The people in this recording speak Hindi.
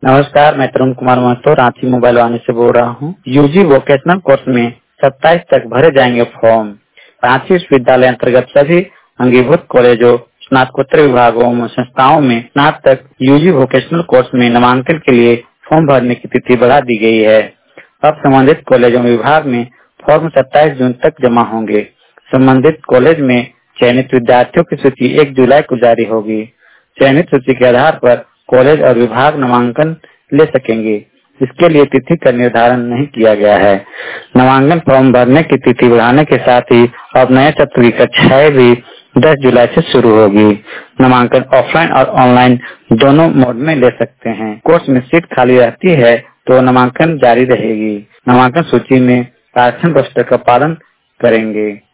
नमस्कार, मैं तरुण कुमार महतो रांची मोबाइल वाणी से बोल रहा हूँ। यूजी वोकेशनल कोर्स में 27 तक भरे जाएंगे फॉर्म। रांची विश्वविद्यालय अंतर्गत सभी अंगीभूत कॉलेजों, स्नातकोत्तर विभागों में संस्थाओं में स्नातक यूजी वोकेशनल कोर्स में नामांकन के लिए फॉर्म भरने की तिथि बढ़ा दी गई है। अब संबंधित कॉलेजों विभाग में फॉर्म 27 जून तक जमा होंगे। संबंधित कॉलेज में चयनित विद्यार्थियों की सूची 1 जुलाई को जारी होगी। चयनित सूची के आधार पर कॉलेज और विभाग नामांकन ले सकेंगे। इसके लिए तिथि का निर्धारण नहीं किया गया है। नामांकन फॉर्म भरने की तिथि बढ़ाने के साथ ही अब नए सत्र की कक्षाएं भी 10 जुलाई से शुरू होगी। नामांकन ऑफलाइन और ऑनलाइन दोनों मोड में ले सकते हैं। कोर्स में सीट खाली रहती है तो नामांकन जारी रहेगी। नामांकन सूची में आरक्षण रोस्टर का पालन करेंगे।